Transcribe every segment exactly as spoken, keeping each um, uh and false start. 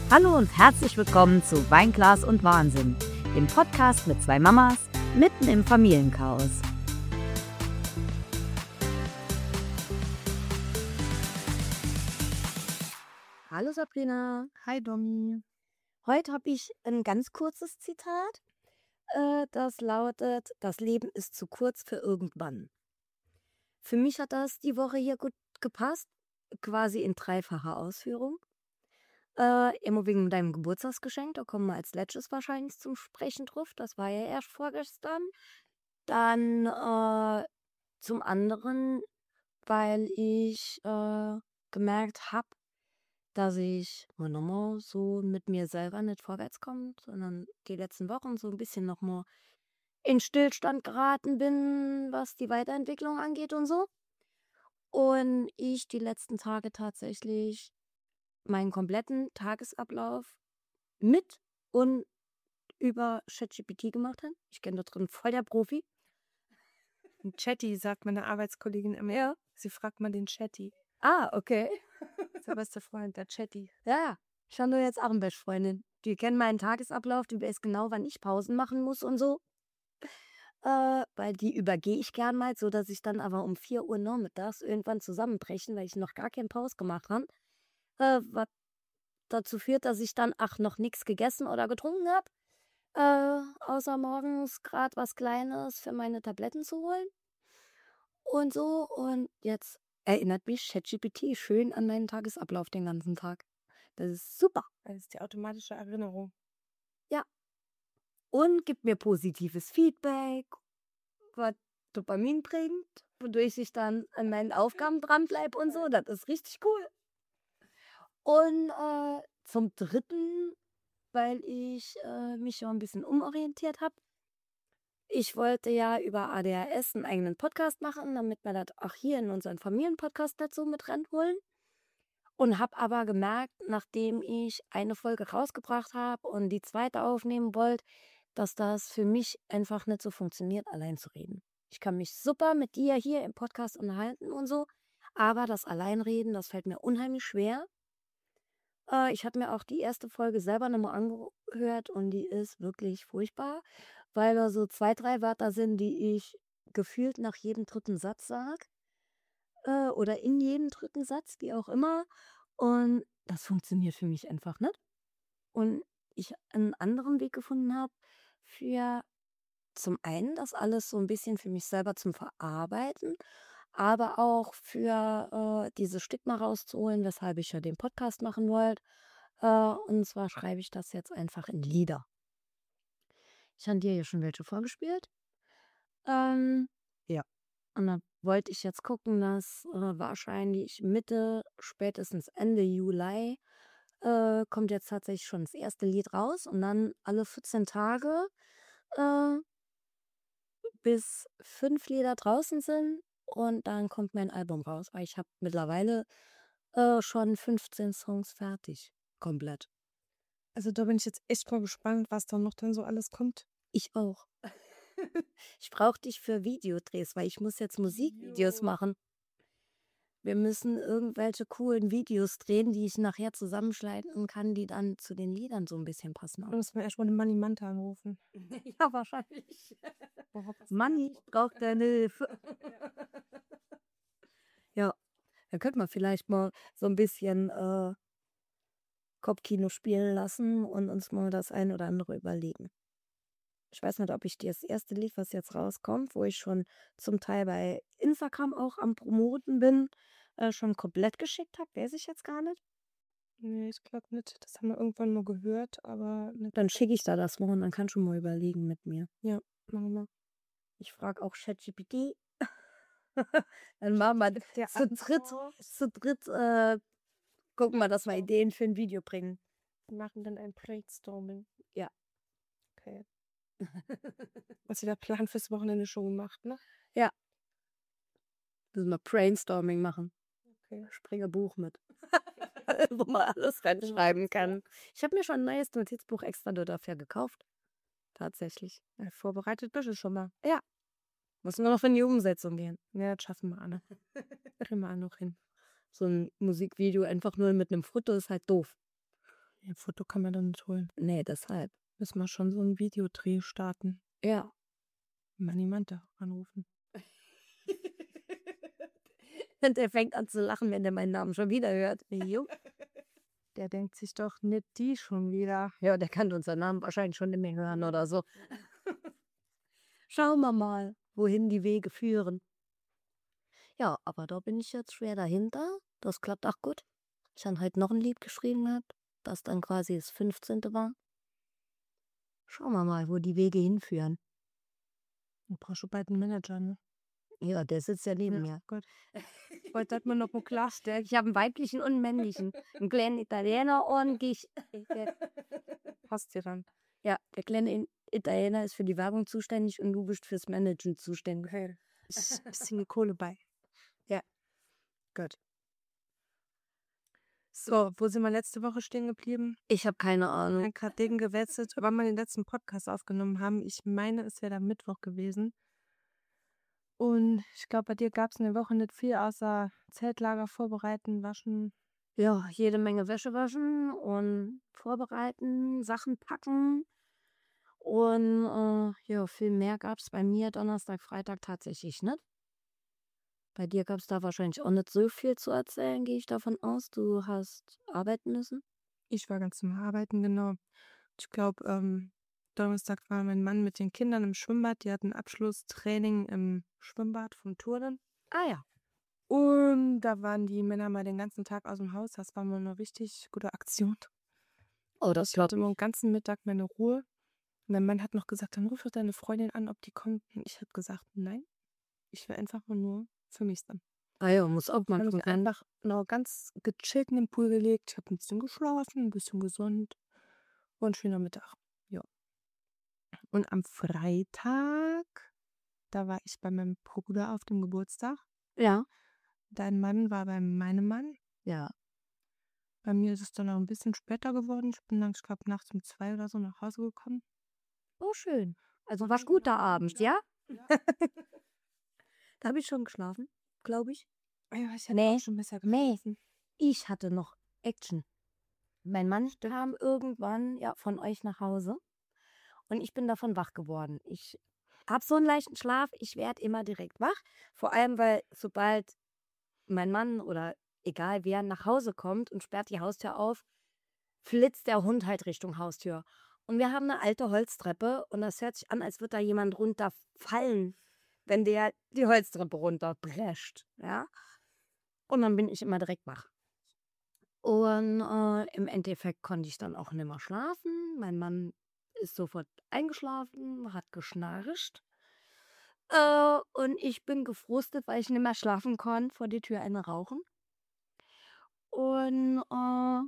Hallo und herzlich willkommen zu Weinglas und Wahnsinn, dem Podcast mit zwei Mamas mitten im Familienchaos. Hallo Sabrina. Hi Domi. Heute habe ich ein ganz kurzes Zitat, äh, das lautet: Das Leben ist zu kurz für irgendwann. Für mich hat das die Woche hier gut gepasst, quasi in dreifacher Ausführung. Äh, immer wegen deinem Geburtstagsgeschenk, da kommen wir als letztes wahrscheinlich zum Sprechen drauf. Das war ja erst vorgestern. Dann äh, zum anderen, weil ich äh, gemerkt habe, dass ich mal nochmal so mit mir selber nicht vorwärts komme, sondern die letzten Wochen so ein bisschen nochmal in Stillstand geraten bin, was die Weiterentwicklung angeht und so. Und ich die letzten Tage tatsächlich meinen kompletten Tagesablauf mit und über ChatGPT gemacht habe. Ich kenne da drin voll der Profi. Ein Chatty, sagt meine Arbeitskollegin immer. Ja. Sie fragt mal den Chatty. Ah, okay. Das ist der beste Freund, der Chatty. Ja, ich habe jetzt auch eine Bestfreundin. Die kennt meinen Tagesablauf, die weiß genau, wann ich Pausen machen muss und so. Äh, weil die übergehe ich gern mal, so dass ich dann aber um vier Uhr nachmittags irgendwann zusammenbrechen, weil ich noch gar keinen Pause gemacht habe. Äh, was dazu führt, dass ich dann ach noch nichts gegessen oder getrunken habe. Äh, außer morgens gerade was Kleines für meine Tabletten zu holen. Und so. Und jetzt erinnert mich ChatGPT schön an meinen Tagesablauf den ganzen Tag. Das ist super. Das ist die automatische Erinnerung. Und gibt mir positives Feedback, was Dopamin bringt, wodurch ich dann an meinen Aufgaben dranbleibe und so. Das ist richtig cool. Und äh, zum Dritten, weil ich äh, mich ja ein bisschen umorientiert habe. Ich wollte ja über A D H S einen eigenen Podcast machen, damit wir das auch hier in unseren Familienpodcast dazu mit reinholen. Und habe aber gemerkt, nachdem ich eine Folge rausgebracht habe und die zweite aufnehmen wollte, dass das für mich einfach nicht so funktioniert, allein zu reden. Ich kann mich super mit dir hier im Podcast unterhalten und so, aber das Alleinreden, das fällt mir unheimlich schwer. Äh, ich habe mir auch die erste Folge selber nochmal angehört und die ist wirklich furchtbar, weil da so zwei, drei Wörter sind, die ich gefühlt nach jedem dritten Satz sage äh, oder in jedem dritten Satz, wie auch immer. Und das funktioniert für mich einfach nicht. Und ich einen anderen Weg gefunden habe für zum einen das alles so ein bisschen für mich selber zum Verarbeiten, aber auch für äh, dieses Stigma rauszuholen, weshalb ich ja den Podcast machen wollte. Äh, und zwar schreibe ich das jetzt einfach in Lieder. Ich habe dir ja schon welche vorgespielt. Ähm, ja. Und dann wollte ich jetzt gucken, dass äh, wahrscheinlich Mitte, spätestens Ende Juli äh, kommt jetzt tatsächlich schon das erste Lied raus und dann alle vierzehn Tage, äh, bis fünf Lieder draußen sind und dann kommt mein Album raus. Weil ich habe mittlerweile äh, schon fünfzehn Songs fertig. Komplett. Also da bin ich jetzt echt mal gespannt, was da noch dann so alles kommt. Ich auch. Ich brauche dich für Videodrehs, weil ich muss jetzt Musikvideos Jo. machen. Wir müssen irgendwelche coolen Videos drehen, die ich nachher zusammenschneiden kann, die dann zu den Liedern so ein bisschen passen. Da muss man erst mal den Manni Manta anrufen. Ja, wahrscheinlich. Worauf das Manni, ich brauche deine Hilfe. Ja, da könnte man vielleicht mal so ein bisschen äh, Kopfkino spielen lassen und uns mal das ein oder andere überlegen. Ich weiß nicht, ob ich dir das erste Lied, was jetzt rauskommt, wo ich schon zum Teil bei Instagram auch am Promoten bin, äh, schon komplett geschickt habe. Weiß ich jetzt gar nicht. Nee, ich glaube nicht. Das haben wir irgendwann mal gehört, aber nicht. Dann schicke ich da das mal und dann kannst du mal überlegen mit mir. Ja, machen wir. Ich frage auch ChatGPT. Dann machen wir Der zu dritt, zu dritt äh, gucken wir, dass wir Ideen für ein Video bringen. Wir machen dann ein Brainstorming. Ja. Okay. Was ihr der Plan fürs Wochenende schon gemacht, ne? Müssen wir Brainstorming machen. Okay. Ich bringe ein Buch mit. Wo man alles reinschreiben kann. Ich habe mir schon ein neues Notizbuch extra nur dafür gekauft. Tatsächlich. Ja, vorbereitet bist du schon mal. Muss nur noch in die Umsetzung gehen. Ja, das schaffen wir, Anne. Kriegen wir auch noch hin. So ein Musikvideo einfach nur mit einem Foto ist halt doof. Ja, Foto kann man dann nicht holen. Nee, deshalb. Müssen wir schon so einen Videodreh starten. Ja. Manni Manta anrufen. Und der fängt an zu lachen, wenn der meinen Namen schon wieder hört. Jo. Der denkt sich doch nicht die schon wieder. Ja, der kann unseren Namen wahrscheinlich schon nicht mehr hören oder so. Schauen wir mal, wohin die Wege führen. Ja, aber da bin ich jetzt schwer dahinter. Das klappt auch gut. Ich habe heute noch ein Lied geschrieben gehabt, das dann quasi das fünfzehnte war. Schauen wir mal, wo die Wege hinführen. Du brauchst schon bald einen Manager, ne? Ja, der sitzt ja neben mir. Gott. Heute hat man noch mal klarstellen. Ich habe einen weiblichen und einen männlichen. Einen kleinen Italiener und ich. Passt dir dann. Ja, der kleine Italiener ist für die Werbung zuständig und du bist fürs Managen zuständig. Okay. Ist ein bisschen Kohle bei. Ja. Gut. So, wo sind wir letzte Woche stehen geblieben? Ich habe keine Ich Ahnung. habe gerade den gewechselt, wann wir den letzten Podcast aufgenommen haben. Ich meine, es wäre der Mittwoch gewesen. Und ich glaube, bei dir gab es eine Woche nicht viel, außer Zeltlager vorbereiten, waschen. Ja, jede Menge Wäsche waschen und vorbereiten, Sachen packen. Und äh, ja, viel mehr gab es bei mir Donnerstag, Freitag tatsächlich nicht. Bei dir gab es da wahrscheinlich auch nicht so viel zu erzählen, gehe ich davon aus. Du hast arbeiten müssen. Ich war ganz normal arbeiten, genau. Ich glaube, ähm, Donnerstag war mein Mann mit den Kindern im Schwimmbad. Die hatten Abschlusstraining im Schwimmbad vom Turnen. Ah ja. Und da waren die Männer mal den ganzen Tag aus dem Haus. Das war mal eine richtig gute Aktion. Oh, das Ich hatte immer den ganzen Mittag meine Ruhe. Und mein Mann hat noch gesagt, dann ruf doch deine Freundin an, ob die kommt. Und ich habe gesagt, nein, ich will einfach nur für mich sein. Ah ja, muss auch mal Ich habe mich gucken. einfach noch ganz gechillt in den Pool gelegt. Ich habe ein bisschen geschlafen, ein bisschen gesund. War ein schöner Mittag. Ja. Und am Freitag, da war ich bei meinem Bruder auf dem Geburtstag. Ja. Dein Mann war bei meinem Mann. Ja. Bei mir ist es dann auch ein bisschen später geworden. Ich bin dann, ich glaube, nachts um zwei oder so nach Hause gekommen. Oh, schön. Also war guter Abend, ja? Da habe ich schon geschlafen, glaube ich. Ja, ich hätte Nee, auch schon besser nee. geschlafen. Ich hatte noch Action. Mein Mann kam irgendwann ja von euch nach Hause und ich bin davon wach geworden. Ich habe so einen leichten Schlaf, ich werde immer direkt wach. Vor allem, weil sobald mein Mann oder egal wer nach Hause kommt und sperrt die Haustür auf, flitzt der Hund halt Richtung Haustür. Und wir haben eine alte Holztreppe und das hört sich an, als würde da jemand runterfallen, wenn der die Holztreppe runterprescht. Ja? Und dann bin ich immer direkt wach. Und äh, im Endeffekt konnte ich dann auch nicht mehr schlafen. Mein Mann ist sofort eingeschlafen, hat geschnarcht. Äh, und ich bin gefrustet, weil ich nicht mehr schlafen konnte, vor die Tür eine rauchen. Und äh,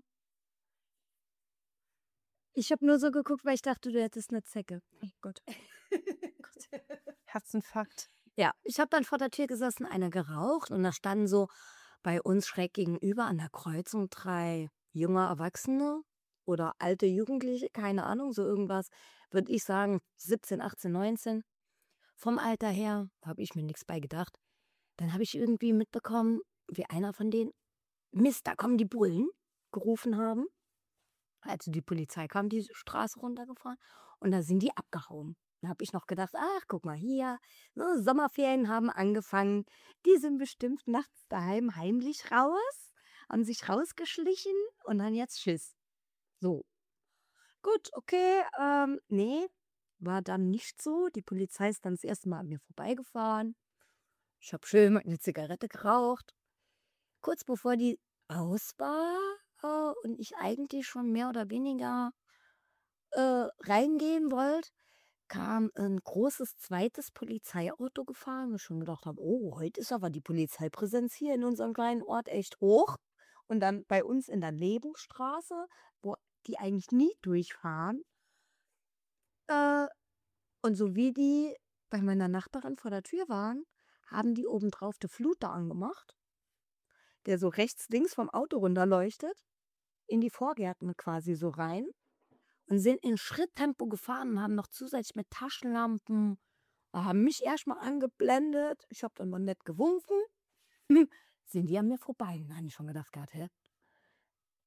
ich habe nur so geguckt, weil ich dachte, du hättest eine Zecke. Oh Gott. Herzinfarkt. Ja, ich habe dann vor der Tür gesessen, eine geraucht und da standen so bei uns schräg gegenüber an der Kreuzung drei junge Erwachsene oder alte Jugendliche, keine Ahnung, so irgendwas, würde ich sagen, siebzehn, achtzehn, neunzehn. Vom Alter her habe ich mir nichts bei gedacht. Dann habe ich irgendwie mitbekommen, wie einer von denen, Mist, da kommen die Bullen, gerufen haben. Also die Polizei kam die Straße runtergefahren und da sind die abgehauen. Da habe ich noch gedacht, ach, guck mal hier, so, Sommerferien haben angefangen. Die sind bestimmt nachts daheim heimlich raus, haben sich rausgeschlichen und dann jetzt Schiss. So. Gut, okay, ähm, nee, war dann nicht so. Die Polizei ist dann das erste Mal an mir vorbeigefahren. Ich habe schön eine Zigarette geraucht. Kurz bevor die aus war äh, und ich eigentlich schon mehr oder weniger äh, reingehen wollte, kam ein großes zweites Polizeiauto gefahren, wo ich schon gedacht habe, oh, heute ist aber die Polizeipräsenz hier in unserem kleinen Ort echt hoch. Und dann bei uns in der Nebenstraße, wo die eigentlich nie durchfahren. Äh, und so wie die bei meiner Nachbarin vor der Tür waren, haben die obendrauf die Fluter angemacht, der so rechts, links vom Auto runterleuchtet, in die Vorgärten quasi so rein. Und sind in Schritttempo gefahren und haben noch zusätzlich mit Taschenlampen, haben mich erstmal angeblendet. Ich habe dann mal nett gewunken. Sind die an mir vorbei. Und dann habe ich schon gedacht, gehabt, hä?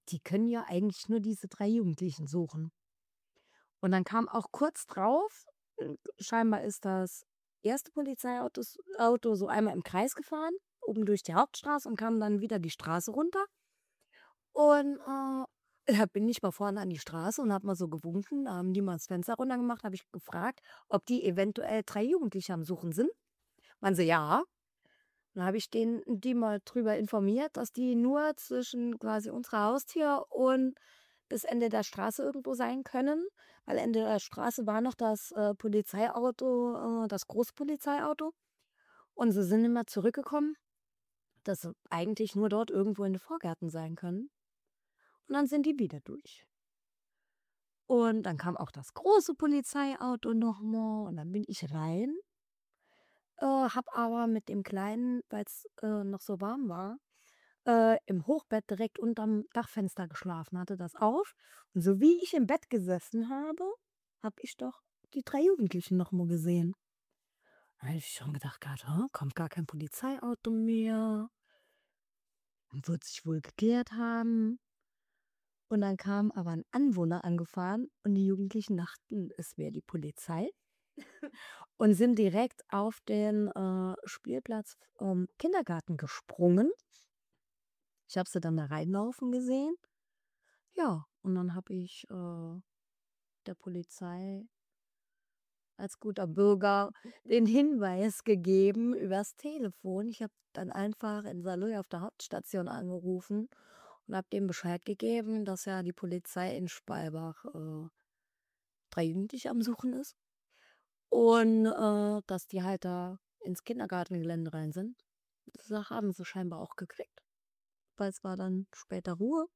die können ja eigentlich nur diese drei Jugendlichen suchen. Und dann kam auch kurz drauf, äh, scheinbar ist das erste Polizeiauto Auto so einmal im Kreis gefahren, oben durch die Hauptstraße und kam dann wieder die Straße runter. Und äh, da bin ich mal vorne an die Straße und habe mal so gewunken. Da haben die mal das Fenster runtergemacht, habe ich gefragt, ob die eventuell drei Jugendliche am Suchen sind. Meinen sie, ja. Dann habe ich den, die mal drüber informiert, dass die nur zwischen quasi unserer Haustür und bis Ende der Straße irgendwo sein können. Weil Ende der Straße war noch das äh, Polizeiauto, äh, das Großpolizeiauto. Und sie sind immer zurückgekommen, dass sie eigentlich nur dort irgendwo in den Vorgärten sein können. Und dann sind die wieder durch. Und dann kam auch das große Polizeiauto nochmal und dann bin ich rein, äh, hab aber mit dem Kleinen, weil es äh, noch so warm war, äh, im Hochbett direkt unterm Dachfenster geschlafen, hatte das auf. Und so wie ich im Bett gesessen habe, habe ich doch die drei Jugendlichen nochmal gesehen. Da habe ich schon gedacht, gehabt, "Hä, kommt gar kein Polizeiauto mehr. Wird sich wohl geklärt haben. Und dann kam aber ein Anwohner angefahren und die Jugendlichen dachten, es wäre die Polizei und sind direkt auf den äh, Spielplatz vom Kindergarten gesprungen. Ich habe sie dann da reinlaufen gesehen. Ja, und dann habe ich äh, der Polizei als guter Bürger den Hinweis gegeben übers Telefon. Ich habe dann einfach in Saarlouis auf der Hauptstation angerufen und habe dem Bescheid gegeben, dass ja die Polizei in Speilbach äh, drei Jugendliche am Suchen ist und äh, dass die halt da ins Kindergartengelände rein sind. Das haben sie scheinbar auch gekriegt, weil es war dann später Ruhe.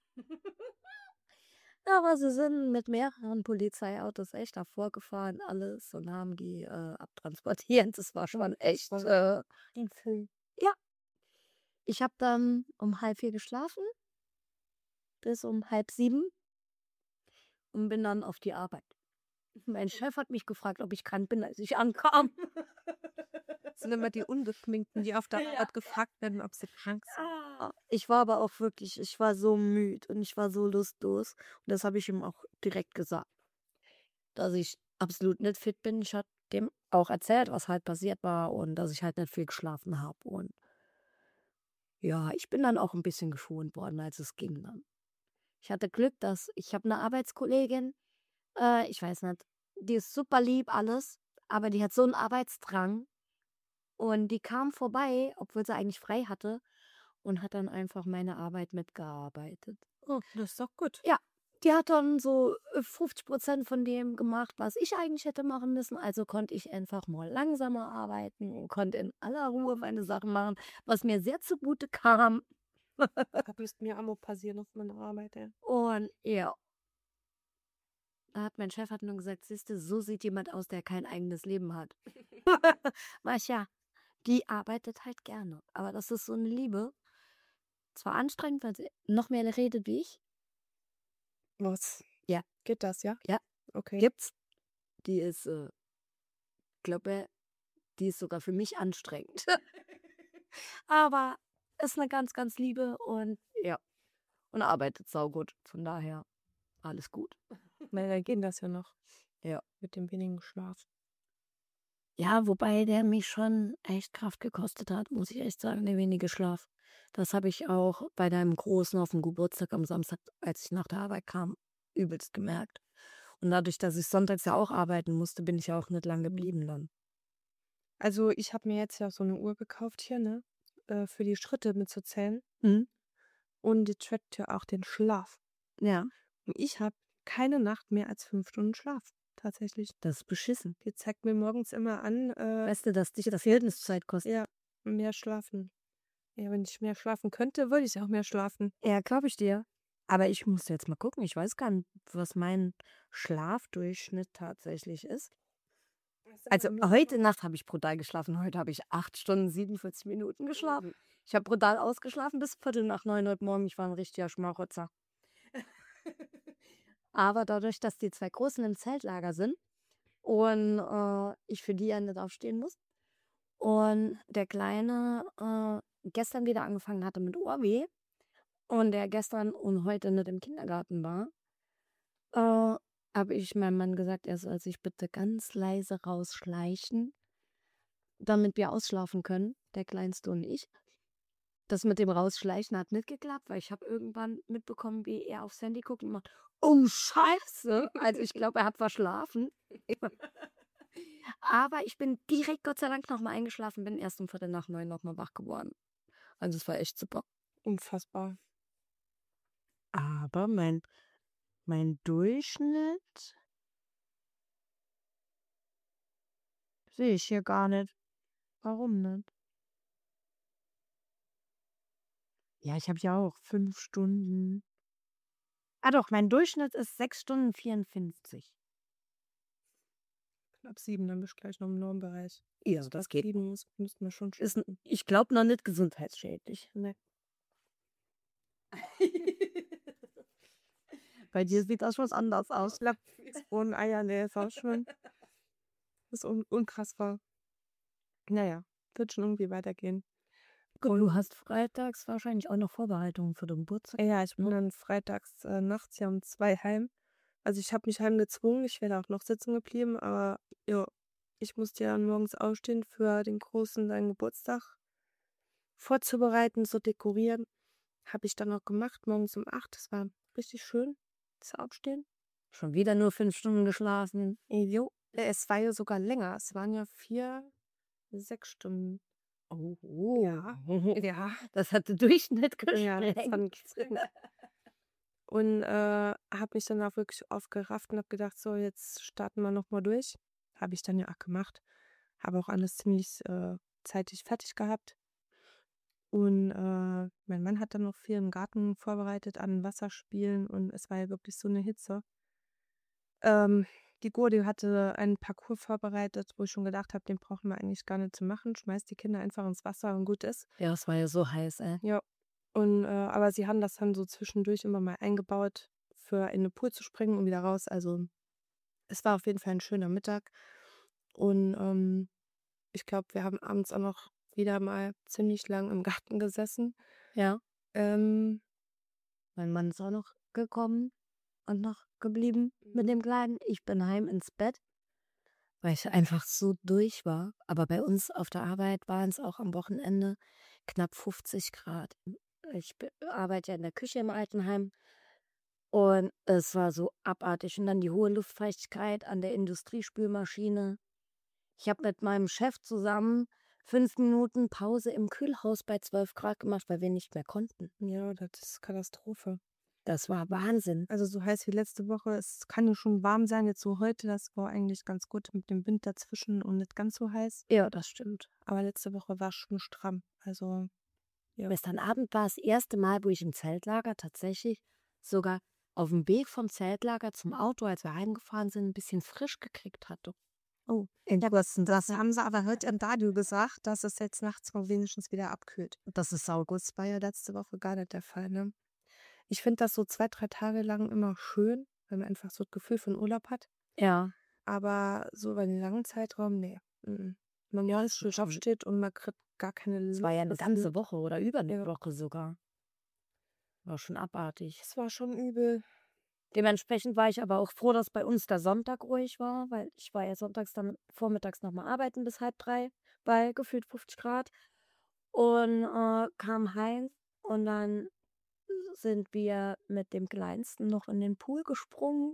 Aber sie sind mit mehreren Polizeiautos echt davor gefahren, alles und haben die äh, abtransportiert. Das war schon echt. Äh, ja, ich habe dann um halb vier geschlafen bis um halb sieben und bin dann auf die Arbeit. Mein Chef hat mich gefragt, ob ich krank bin, als ich ankam. Das sind immer die Ungeschminkten, die auf der Ja. Arbeit gefragt werden, ob sie krank sind. Ah, Ich war aber auch wirklich, ich war so müde und ich war so lustlos. Und das habe ich ihm auch direkt gesagt, dass ich absolut nicht fit bin. Ich hatte dem auch erzählt, was halt passiert war und dass ich halt nicht viel geschlafen habe. Und ja, ich bin dann auch ein bisschen geschont worden, als es ging dann. Ich hatte Glück, dass ich habe eine Arbeitskollegin, äh, ich weiß nicht, die ist super lieb, alles, aber die hat so einen Arbeitsdrang und die kam vorbei, obwohl sie eigentlich frei hatte und hat dann einfach meine Arbeit mitgearbeitet. Oh, das ist doch gut. Ja, die hat dann so äh, fünfzig Prozent von dem gemacht, was ich eigentlich hätte machen müssen. Also konnte ich einfach mal langsamer arbeiten und konnte in aller Ruhe meine Sachen machen, was mir sehr zugute kam. Das müsste mir auch passieren auf meiner Arbeit, ja. Und ja, da hat mein Chef hat nur gesagt, siehste, so sieht jemand aus, der kein eigenes Leben hat. Mascha, die arbeitet halt gerne. Aber das ist so eine Liebe. Zwar anstrengend, weil sie noch mehr redet wie ich. Was? Ja. Geht das, ja? Ja. Okay. Gibt's. Die ist, äh, glaube, die ist sogar für mich anstrengend. Aber ist eine ganz, ganz liebe und ja. Und arbeitet saugut. Von daher alles gut. Männer gehen das ja noch. Ja. Mit dem wenigen Schlaf. Ja, wobei der mich schon echt Kraft gekostet hat, muss ich echt sagen, der wenige Schlaf. Das habe ich auch bei deinem Großen auf dem Geburtstag am Samstag, als ich nach der Arbeit kam, übelst gemerkt. Und dadurch, dass ich sonntags ja auch arbeiten musste, bin ich ja auch nicht lang geblieben dann. Also ich habe mir jetzt ja so eine Uhr gekauft hier, ne? Äh, für die Schritte mitzuzählen. Mhm. Und die trackt ja auch den Schlaf. Ja, Und ich habe keine Nacht mehr als fünf Stunden Schlaf. Tatsächlich. das ist beschissen. Die zeigt mir morgens immer an, äh, Weißt du, dass dich das Verhältniszeit kostet? ja, mehr schlafen. Ja, wenn ich mehr schlafen könnte, würde ich auch mehr schlafen. Ja, glaube ich dir. Aber ich muss jetzt mal gucken. Ich weiß gar nicht, was mein Schlafdurchschnitt tatsächlich ist. Also heute Nacht habe ich brutal geschlafen. Heute habe ich acht Stunden, siebenundvierzig Minuten geschlafen. Ich habe brutal ausgeschlafen bis Viertel nach neun heute Morgen. Ich war ein richtiger Schmarotzer. Aber dadurch, dass die zwei Großen im Zeltlager sind und äh, ich für die ja nicht aufstehen muss und der Kleine äh, gestern wieder angefangen hatte mit Ohrweh und der gestern und heute nicht im Kindergarten war, äh, habe ich meinem Mann gesagt, er soll sich bitte ganz leise rausschleichen, damit wir ausschlafen können, der Kleinste und ich. Das mit dem Rausschleichen hat nicht geklappt, weil ich habe irgendwann mitbekommen, wie er aufs Handy guckt und macht, oh Scheiße. Also ich glaube, er hat verschlafen. Aber ich bin direkt, Gott sei Dank, nochmal eingeschlafen, bin erst um Viertel nach neun nochmal wach geworden. Also es war echt super. Unfassbar. Aber mein, mein Durchschnitt sehe ich hier gar nicht. Warum nicht? Ja, ich habe ja auch fünf Stunden. Ah doch, mein Durchschnitt ist sechs Stunden vierundfünfzig. Knapp sieben, dann bist du gleich noch im Normbereich. Ja, Also das fast geht. sieben muss, müssten wir schon Ist, schaffen. ich glaube noch nicht gesundheitsschädlich. Ne? Bei dir sieht das schon anders aus. Und Eier, nee, ist auch schon. Das ist un unkrass war. Naja, wird schon irgendwie weitergehen. Und du hast freitags wahrscheinlich auch noch Vorbereitungen für den Geburtstag. Ja, ich bin ne? dann freitags äh, nachts ja um zwei heim. Also ich habe mich heimgezwungen, ich wäre auch noch sitzen geblieben, aber ja, ich musste ja dann morgens aufstehen für den Großen seinen Geburtstag vorzubereiten, so dekorieren. Habe ich dann auch gemacht, morgens um acht. Das war richtig schön, das Aufstehen. Schon wieder nur fünf Stunden geschlafen. Jo, es war ja sogar länger. Es waren ja vier, sechs Stunden. Oh, oh. Ja. Ja. Das hat den Durchschnitt Ja, das gesprengt. fand Und äh, habe mich dann auch wirklich aufgerafft und habe gedacht, so, jetzt starten wir nochmal durch. Habe ich dann ja auch gemacht. Habe auch alles ziemlich äh, zeitig fertig gehabt. Und äh, mein Mann hat dann noch viel im Garten vorbereitet an Wasserspielen und es war ja wirklich so eine Hitze. Ähm, die Gurdi hatte einen Parcours vorbereitet, wo ich schon gedacht habe, den brauchen wir eigentlich gar nicht zu machen. Schmeißt die Kinder einfach ins Wasser und gut ist. Ja, es war ja so heiß, ey. Ja. Und äh, aber sie haben das dann so zwischendurch immer mal eingebaut, für in den Pool zu springen und wieder raus. Also es war auf jeden Fall ein schöner Mittag. Und ähm, ich glaube, wir haben abends auch noch wieder mal ziemlich lang im Garten gesessen. Ja. Ähm, Mein Mann ist auch noch gekommen und noch geblieben mit dem Kleinen. Ich bin heim ins Bett, weil ich einfach so durch war. Aber bei uns auf der Arbeit waren es auch am Wochenende knapp fünfzig Grad. Ich be- arbeite ja in der Küche im Altenheim und es war so abartig. Und dann die hohe Luftfeuchtigkeit an der Industriespülmaschine. Ich habe mit meinem Chef zusammen fünf Minuten Pause im Kühlhaus bei zwölf Grad gemacht, weil wir nicht mehr konnten. ja, das ist Katastrophe. Das war Wahnsinn. Also so heiß wie letzte Woche. Es kann ja schon warm sein. Jetzt so heute, das war eigentlich ganz gut mit dem Wind dazwischen und nicht ganz so heiß. Ja, das stimmt. Aber letzte Woche war schon stramm. Also ja. Gestern Abend war das erste Mal, wo ich im Zeltlager tatsächlich sogar auf dem Weg vom Zeltlager zum Auto, als wir heimgefahren sind, ein bisschen frisch gekriegt hatte. Oh, interessant. Das haben sie aber heute im Radio gesagt, dass es jetzt nachts mal wenigstens wieder abkühlt. Das ist saugut. Das war ja letzte Woche gar nicht der Fall, ne? Ich finde das so zwei, drei Tage lang immer schön, weil man einfach so das Gefühl von Urlaub hat. Ja. Aber so über den langen Zeitraum, nee. Mhm. Man ja früh aufsteht und man kriegt gar keine Lust. Es war ja eine dafür. ganze Woche oder über eine Ja. Woche sogar. War schon abartig. Das war schon übel. Dementsprechend war ich aber auch froh, dass bei uns der Sonntag ruhig war, weil ich war ja sonntags dann vormittags nochmal arbeiten bis halb drei bei gefühlt fünfzig Grad und äh, kam heim und dann sind wir mit dem Kleinsten noch in den Pool gesprungen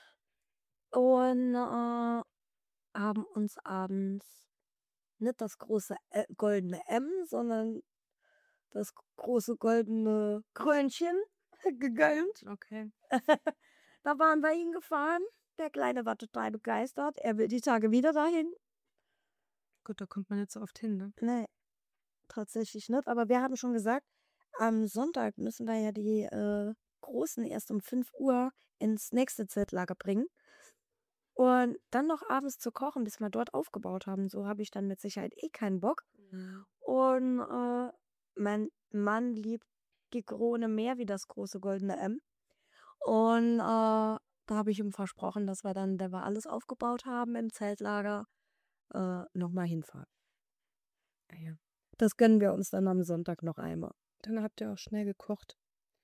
und äh, haben uns abends nicht das große Ä- goldene M, sondern das große goldene Krönchen gegönnt. Okay. Da waren wir hingefahren. Der Kleine war total begeistert. Er will die Tage wieder dahin. Gut, da kommt man nicht so oft hin, ne? Nee, tatsächlich nicht. Aber wir haben schon gesagt, am Sonntag müssen wir ja die äh, Großen erst um fünf Uhr ins nächste Zeltlager bringen. Und dann noch abends zu kochen, bis wir dort aufgebaut haben. So habe ich dann mit Sicherheit eh keinen Bock. Und äh, mein Mann liebt die Krone mehr wie das große goldene M. Und äh, da habe ich ihm versprochen, dass wir dann, wenn wir alles aufgebaut haben im Zeltlager, äh, nochmal hinfahren. Ja, ja. Das gönnen wir uns dann am Sonntag noch einmal. Dann habt ihr auch schnell gekocht.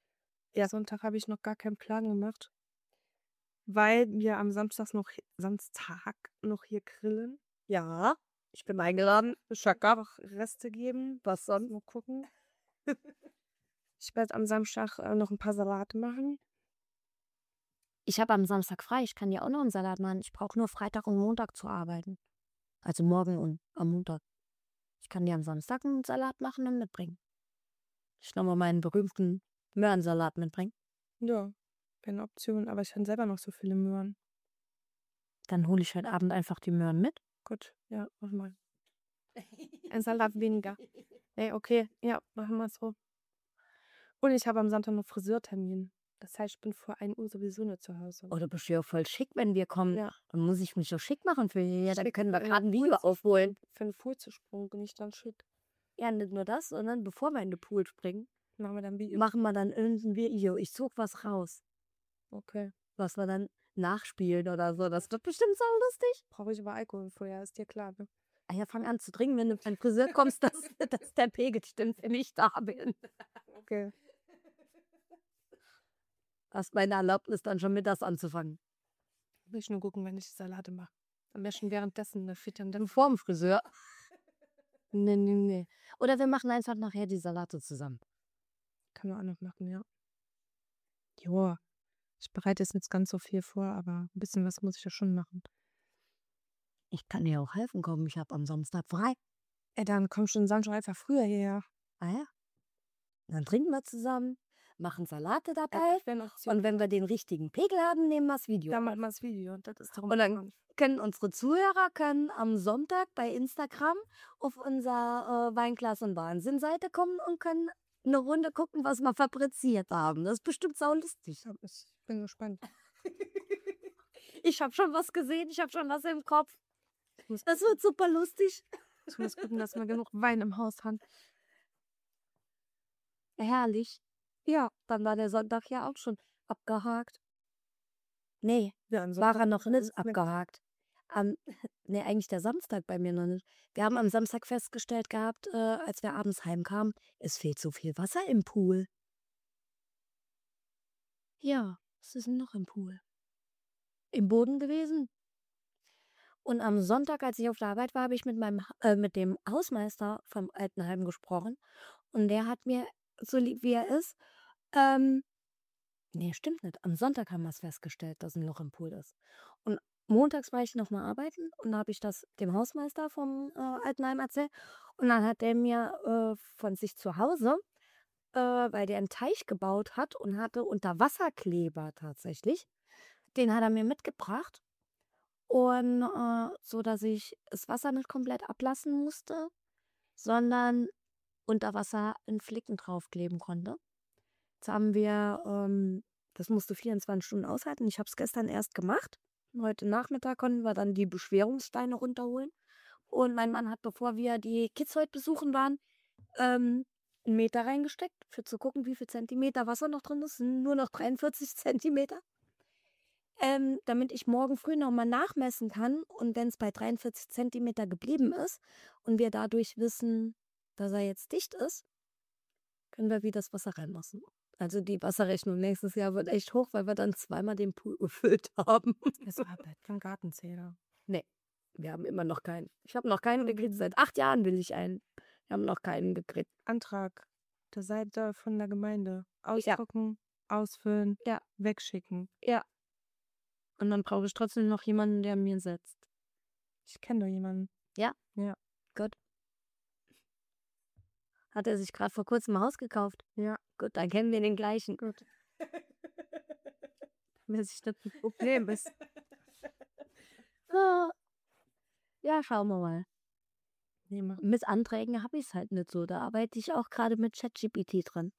Ja, Sonntag habe ich noch gar keinen Plan gemacht, weil wir am Samstag noch, Samstag noch hier grillen. Ja, ich bin eingeladen. Es wird noch Reste geben. Was sonst? Mal gucken. Ich werde am Samstag äh, noch ein paar Salate machen. Ich habe am Samstag frei. Ich kann dir auch noch einen Salat machen. Ich brauche nur Freitag und Montag zu arbeiten. Also morgen und am Montag. Ich kann dir am Samstag einen Salat machen und mitbringen. Ich nochmal meinen berühmten Möhrensalat mitbringen. Ja, wäre eine Option, aber ich habe selber noch so viele Möhren. Dann hole ich heute Abend einfach die Möhren mit. Gut, ja, mach mal. Ein Salat weniger. Ey, okay, ja, machen wir so. Und ich habe am Sonntag noch Friseurtermin. Das heißt, ich bin vor ein Uhr sowieso nicht zu Hause. Oh, du bist ja voll schick, wenn wir kommen. Ja. Dann muss ich mich so schick machen für hier. Dann Schick, können wir äh, gerade ein Video aufholen. Für einen Fußsprung bin ich dann schick. Ja, nicht nur das, sondern bevor wir in den Pool springen, Machen wir dann Video. machen wir dann irgendein Video. Ich suche was raus, Okay. was wir dann nachspielen oder so. Das wird bestimmt so lustig. Brauche ich aber Alkohol vorher, ist dir klar, ne? Ah ja, fang an zu trinken, wenn du beim Friseur kommst, dass, dass der Pegel stimmt, wenn ich da bin. Okay. Hast meine Erlaubnis, dann schon mittags anzufangen. Will ich nur gucken, wenn ich die Salate mache. Am besten währenddessen eine Fittern. Dann vorm Friseur. Nee, nee, nee. Oder wir machen einfach nachher die Salate zusammen. Kann man auch noch machen, ja. Joa. Ich bereite jetzt nicht ganz so viel vor, aber ein bisschen was muss ich ja schon machen. Ich kann dir auch helfen, komm, ich habe am Samstag frei. Ey, dann komm schon Samstag einfach früher hierher. Ah ja. Dann trinken wir zusammen, machen Salate dabei. Ja, und wenn wir den richtigen Pegel haben, nehmen wir das Video. Dann machen wir das Video. Das ist darum und dann können unsere Zuhörer können am Sonntag bei Instagram auf unserer äh, Weinglas und Wahnsinn-Seite kommen und können eine Runde gucken, was wir fabriziert haben. Das ist bestimmt saulustig. Ich bin gespannt. Ich habe schon was gesehen, ich habe schon was im Kopf. Das wird super lustig. Ich muss gucken, dass wir genug Wein im Haus haben. Herrlich. Ja, dann war der Sonntag ja auch schon abgehakt. Nee, Ja, also war er noch nicht abgehakt. Am, nee, eigentlich der Samstag bei mir noch nicht. Wir haben am Samstag festgestellt gehabt, äh, als wir abends heimkamen, es fehlt so viel Wasser im Pool. Ja, was ist denn noch im Pool? Im Boden gewesen. Und am Sonntag, als ich auf der Arbeit war, habe ich mit meinem äh, mit dem Hausmeister vom Altenheim gesprochen. Und der hat mir, so lieb wie er ist, ähm, nee, stimmt nicht. Am Sonntag haben wir es festgestellt, dass ein Loch im Pool ist. Und montags war ich nochmal arbeiten und da habe ich das dem Hausmeister vom äh, Altenheim erzählt. Und dann hat der mir äh, von sich zu Hause, äh, weil der einen Teich gebaut hat und hatte Unterwasserkleber tatsächlich, den hat er mir mitgebracht. Und äh, so, dass ich das Wasser nicht komplett ablassen musste, sondern unter Wasser einen Flicken draufkleben konnte. Jetzt haben wir, ähm, das musste vierundzwanzig Stunden aushalten. Ich habe es gestern erst gemacht. Heute Nachmittag konnten wir dann die Beschwerungssteine runterholen. Und mein Mann hat, bevor wir die Kids heute besuchen waren, ähm, einen Meter reingesteckt, für zu gucken, wie viel Zentimeter Wasser noch drin ist. Nur noch dreiundvierzig Zentimeter. Ähm, damit ich morgen früh nochmal nachmessen kann und wenn es bei dreiundvierzig Zentimeter geblieben ist und wir dadurch wissen, dass er jetzt dicht ist, können wir wieder das Wasser reinlassen. Also die Wasserrechnung nächstes Jahr wird echt hoch, weil wir dann zweimal den Pool gefüllt haben. Es war halt kein Gartenzähler. Nee, wir haben immer noch keinen. Ich habe noch keinen gekriegt. Seit acht Jahren will ich einen. Wir haben noch keinen gekriegt. Antrag der Seite von der Gemeinde. Ausdrucken, ja. Ausfüllen, ja. Wegschicken. Ja. Und dann brauche ich trotzdem noch jemanden, der mir setzt. Ich kenne doch jemanden. Ja? Ja. Gut. Hat er sich gerade vor kurzem ein Haus gekauft? Ja. Gut, dann kennen wir den gleichen. Gut. Wenn sich das ein Problem ist. So. Ja, schauen wir mal. Nee, mit Anträgen habe ich es halt nicht so. Da arbeite ich auch gerade mit ChatGPT dran.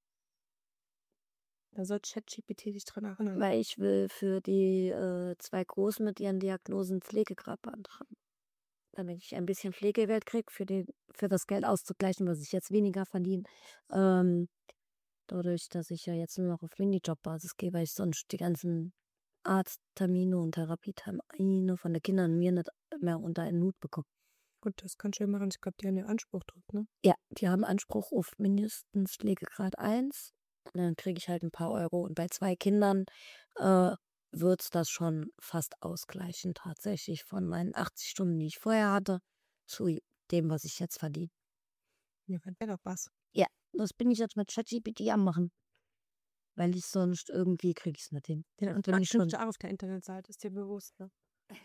Da soll ChatGPT dich dran erinnern. Weil ich will für die äh, zwei Großen mit ihren Diagnosen Pflegegrad beantragen. Damit ich ein bisschen Pflegegeld kriege, für, für das Geld auszugleichen, was ich jetzt weniger verdiene. Ähm, dadurch, dass ich ja jetzt nur noch auf Minijob-Basis gehe, weil ich sonst die ganzen Arzttermine und Therapietermine von den Kindern und mir nicht mehr unter einen Hut bekomme. Gut, das kannst du ja machen. Ich glaube, die haben ja Anspruch drauf, ne? Ja, die haben Anspruch auf mindestens Pflegegrad eins. dann kriege ich halt ein paar Euro. Und bei zwei Kindern äh, wird es das schon fast ausgleichen, tatsächlich von meinen achtzig Stunden, die ich vorher hatte, zu dem, was ich jetzt verdiene. Ja, wäre doch was. Ja, das bin ich jetzt mit ChatGPT am machen. Weil ich sonst irgendwie kriege ich es nicht hin. Ja, und wenn wenn ich ich schon- schon auf der Internetseite, ist dir bewusst, ne?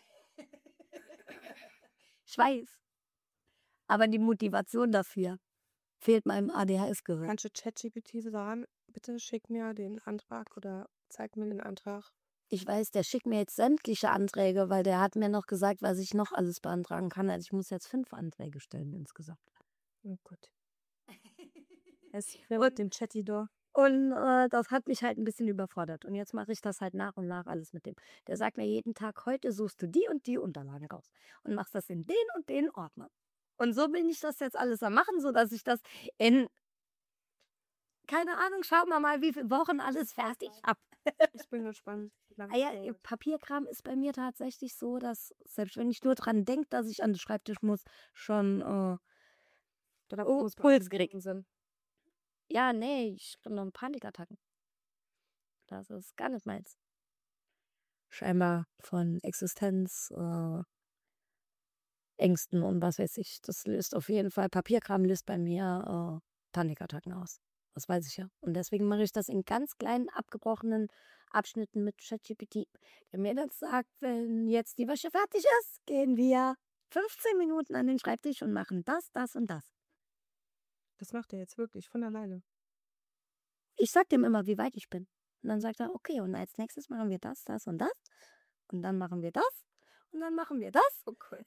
Ich weiß. Aber die Motivation dafür fehlt meinem A D H S-Gehirn. Kannst du ChatGPT sagen, bitte schick mir den Antrag oder zeig mir den Antrag? Ich weiß, der schickt mir jetzt sämtliche Anträge, weil der hat mir noch gesagt, was ich noch alles beantragen kann. Also ich muss jetzt fünf Anträge stellen insgesamt. Oh Gott. Es wird dem Chatidor. Und äh, das hat mich halt ein bisschen überfordert. Und jetzt mache ich das halt nach und nach alles mit dem. Der sagt mir jeden Tag, heute suchst du die und die Unterlagen raus und machst das in den und den Ordner. Und so bin ich das jetzt alles am machen, sodass ich das in, keine Ahnung, schauen wir mal, wie viele Wochen alles fertig habe. Ich bin gespannt. wie lange Ah ja, es dauert. Papierkram ist bei mir tatsächlich so, dass selbst wenn ich nur dran denke, dass ich an den Schreibtisch muss, schon, äh, Da oh, muss man Puls am kriegen. Boden sind. Ja, nee, ich kriege noch Panikattacken. Das ist gar nicht meins. Scheinbar von Existenz, äh, Ängsten und was weiß ich. Das löst auf jeden Fall, Papierkram löst bei mir äh, Panikattacken aus. Das weiß ich ja. Und deswegen mache ich das in ganz kleinen, abgebrochenen Abschnitten mit ChatGPT. Der mir dann sagt, wenn jetzt die Wäsche fertig ist, gehen wir fünfzehn Minuten an den Schreibtisch und machen das, das und das. Das macht er jetzt wirklich von alleine. Ich sag dem immer, wie weit ich bin. Und dann sagt er, okay, und als nächstes machen wir das, das und das. Und dann machen wir das. Und dann machen wir das. Okay.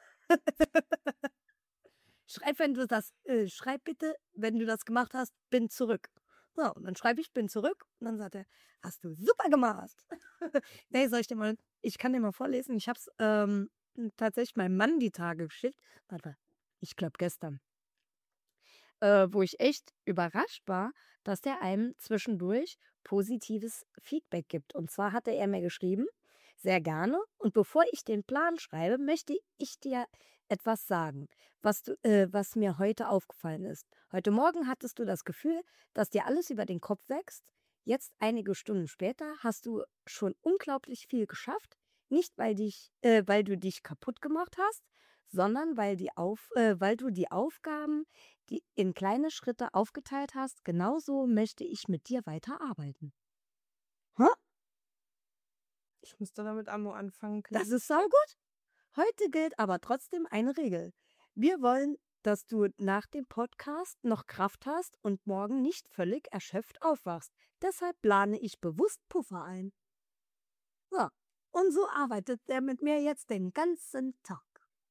Schreib, wenn du das, äh, schreib bitte, wenn du das gemacht hast, bin zurück. So, und dann schreibe ich, bin zurück. Und dann sagt er, hast du super gemacht. Nee, soll ich dir mal, ich kann dir mal vorlesen. Ich habe es ähm, tatsächlich meinem Mann die Tage geschickt. Warte mal, ich glaube gestern. Äh, wo ich echt überrascht war, dass der einem zwischendurch positives Feedback gibt. Und zwar hatte er mir geschrieben, sehr gerne. Und bevor ich den Plan schreibe, möchte ich dir etwas sagen, was, du, äh, was mir heute aufgefallen ist. Heute Morgen hattest du das Gefühl, dass dir alles über den Kopf wächst. Jetzt, einige Stunden später, hast du schon unglaublich viel geschafft. Nicht, weil, dich, äh, weil du dich kaputt gemacht hast, sondern weil, die Auf, äh, weil du die Aufgaben, die in kleine Schritte aufgeteilt hast, genauso möchte ich mit dir weiterarbeiten. Hä? Ich musste damit Ammo anfangen. Das ist saugut. Heute gilt aber trotzdem eine Regel. Wir wollen, dass du nach dem Podcast noch Kraft hast und morgen nicht völlig erschöpft aufwachst. Deshalb plane ich bewusst Puffer ein. So, und so arbeitet er mit mir jetzt den ganzen Tag.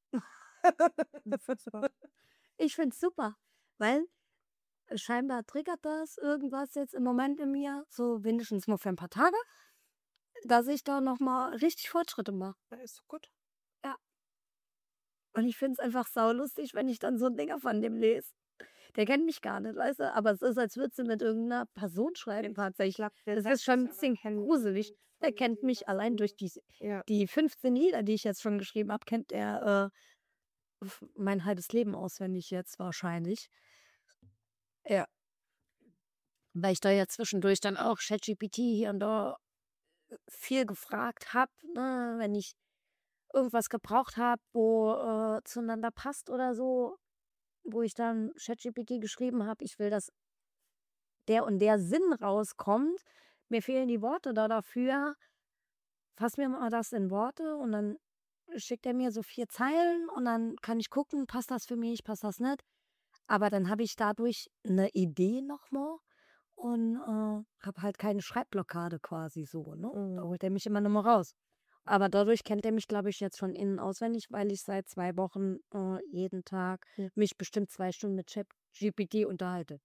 Ich finde es super, weil scheinbar triggert das irgendwas jetzt im Moment in mir, so wenigstens mal für ein paar Tage, dass ich da nochmal richtig Fortschritte mache. Ja, ist so gut. Und ich finde es einfach saulustig, wenn ich dann so Dinger von dem lese. Der kennt mich gar nicht, weißt du? Aber es ist, als würdest du mit irgendeiner Person schreiben tatsächlich. Das ist schon ein bisschen gruselig. Der kennt mich allein durch die, Ja. die fünfzehn Lieder, die ich jetzt schon geschrieben habe, kennt er äh, mein halbes Leben auswendig jetzt wahrscheinlich. Ja. Weil ich da ja zwischendurch dann auch ChatGPT hier und da viel gefragt habe, ne, wenn ich irgendwas gebraucht habe, wo äh, zueinander passt oder so, wo ich dann ChatGPT geschrieben habe, ich will, dass der und der Sinn rauskommt. Mir fehlen die Worte da dafür. Fass mir mal das in Worte und dann schickt er mir so vier Zeilen und dann kann ich gucken, passt das für mich, passt das nicht. Aber dann habe ich dadurch eine Idee nochmal und äh, habe halt keine Schreibblockade quasi so. Ne? Mhm. Da holt er mich immer nochmal raus. Aber dadurch kennt er mich, glaube ich, jetzt schon innen auswendig, weil ich seit zwei Wochen äh, jeden Tag Ja. mich bestimmt zwei Stunden mit ChatGPT unterhalte.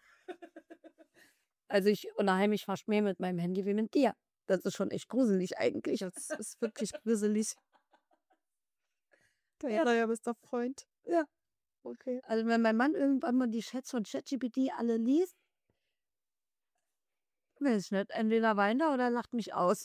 Also ich unterhalte mich fast mehr mit meinem Handy wie mit dir. Das ist schon echt gruselig eigentlich. Das ist wirklich gruselig. Der Ja. neuer bester Freund. Ja. Okay. Also wenn mein Mann irgendwann mal die Chats von ChatGPT alle liest, weiß ich nicht, entweder weint er oder lacht mich aus.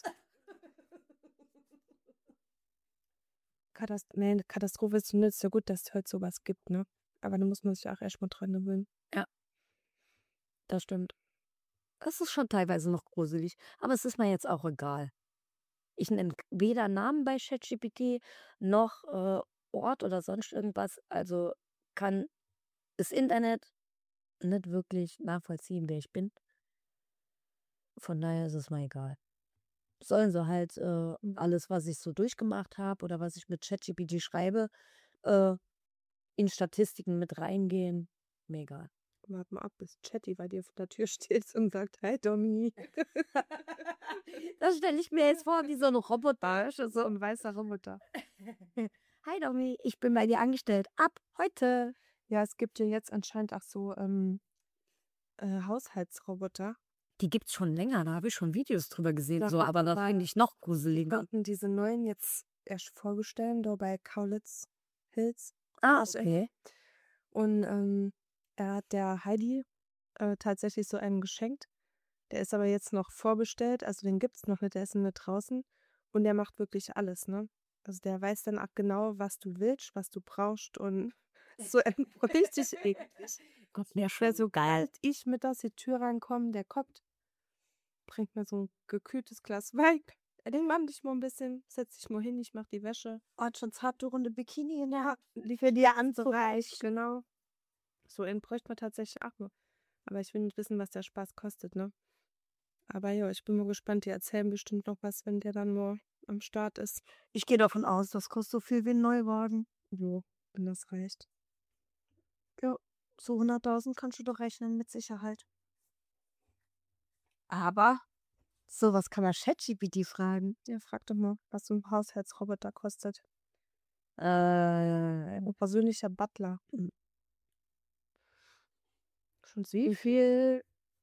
Katast nee, Katastrophe ist zumindest so gut, dass es heute sowas gibt, ne? Aber da muss man sich auch erstmal dran gewöhnen. Das stimmt. Es ist schon teilweise noch gruselig, aber es ist mir jetzt auch egal. Ich nenne weder Namen bei ChatGPT noch äh, Ort oder sonst irgendwas. Also kann das Internet nicht wirklich nachvollziehen, wer ich bin. Von daher ist es mir egal. Sollen sie halt äh, alles, was ich so durchgemacht habe oder was ich mit ChatGPT schreibe, äh, in Statistiken mit reingehen. Mir egal. Warte mal ab, bis Chatty bei dir vor der Tür steht und sagt, hey Domi. Das stelle ich mir jetzt vor, wie so ein Roboter. So ein weißer Roboter. Hi Domi, ich bin bei dir angestellt. Ab heute. Ja, es gibt ja jetzt anscheinend auch so ähm, äh, Haushaltsroboter. Die gibt's schon länger, da habe ich schon Videos drüber gesehen. Da So, aber das finde ich noch gruseliger. hatten diese neuen jetzt erst vorgestellt, da bei Kaulitz Hills. Ah, okay. Und ähm, er hat der Heidi äh, tatsächlich so einen geschenkt. Der ist aber jetzt noch vorbestellt, also den gibt's noch nicht, der ist noch nicht draußen. Und der macht wirklich alles, ne? Also der weiß dann auch genau, was du willst, was du brauchst und so richtig eklig. Gott, mir schwer so geil. Als ich mit aus die Tür reinkomme, der kommt, bringt mir so ein gekühltes Glas Wein. Er denkt, Mann, dich mal ein bisschen, setz dich mal hin, ich mach die Wäsche. Und schon zarte runde Bikini in der Hand, die für dir anzureichen. Genau. So einen bräuchte man tatsächlich auch nur. Aber ich will nicht wissen, was der Spaß kostet, ne? Aber ja, ich bin mal gespannt, die erzählen bestimmt noch was, wenn der dann mal am Start ist. Ich gehe davon aus, das kostet so viel wie ein Neuwagen. Jo, wenn das reicht. Ja, so hunderttausend kannst du doch rechnen, mit Sicherheit. Aber sowas kann man ChatGPT fragen. Ja, frag doch mal, was so ein Haushaltsroboter kostet. Äh, Ein persönlicher Butler. Schon sie? wie viel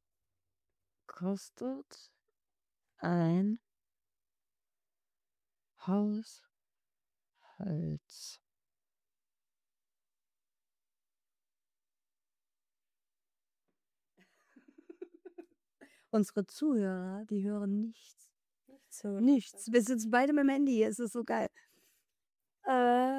kostet ein Haushalts? Unsere Zuhörer, die hören nichts. So. Nichts. Wir sitzen beide mit dem Handy hier. Es ist so geil. Äh,